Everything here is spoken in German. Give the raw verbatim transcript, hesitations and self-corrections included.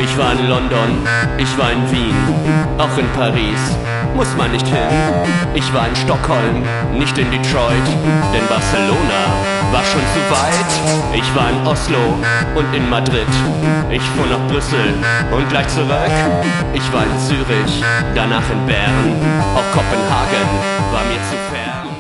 Ich war in London, ich war in Wien, auch in Paris, muss man nicht hin. Ich war in Stockholm, nicht in Detroit, denn Barcelona war schon zu weit. Ich war in Oslo und in Madrid, ich fuhr nach Brüssel und gleich zurück. Ich war in Zürich, danach in Bern, auch Kopenhagen war mir zu fern.